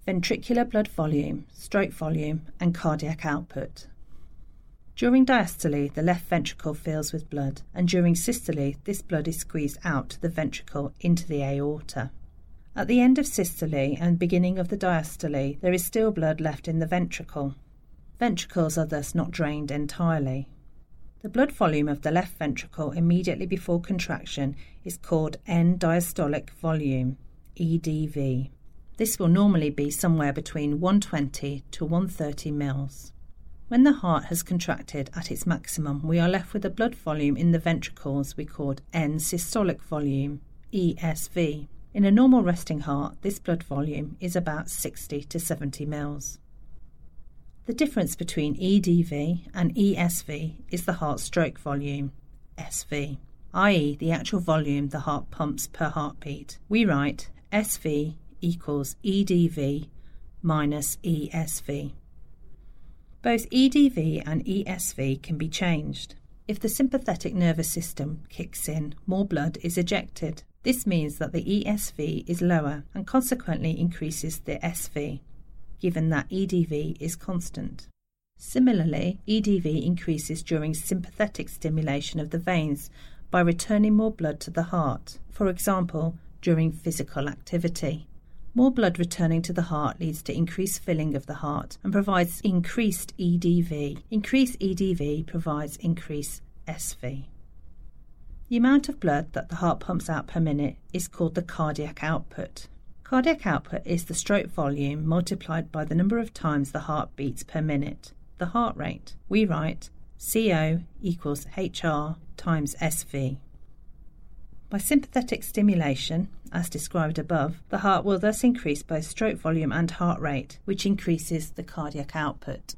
ventricular blood volume, stroke volume, and cardiac output. During diastole, the left ventricle fills with blood, and during systole, this blood is squeezed out to the ventricle into the aorta. At the end of systole and beginning of the diastole, there is still blood left in the ventricle. Ventricles are thus not drained entirely. The blood volume of the left ventricle immediately before contraction is called end diastolic volume, EDV. This will normally be somewhere between 120 to 130 mL. When the heart has contracted at its maximum, we are left with a blood volume in the ventricles we called end systolic volume, ESV. In a normal resting heart, this blood volume is about 60 to 70 mL. The difference between EDV and ESV is the heart stroke volume, SV, i.e. the actual volume the heart pumps per heartbeat. We write SV equals EDV minus ESV. Both EDV and ESV can be changed. If the sympathetic nervous system kicks in, more blood is ejected. This means that the ESV is lower and consequently increases the SV, given that EDV is constant. Similarly, EDV increases during sympathetic stimulation of the veins by returning more blood to the heart, for example, during physical activity. More blood returning to the heart leads to increased filling of the heart and provides increased EDV. Increased EDV provides increased SV. The amount of blood that the heart pumps out per minute is called the cardiac output. Cardiac output is the stroke volume multiplied by the number of times the heart beats per minute, the heart rate. We write CO equals HR times SV. By sympathetic stimulation, as described above, the heart will thus increase both stroke volume and heart rate, which increases the cardiac output.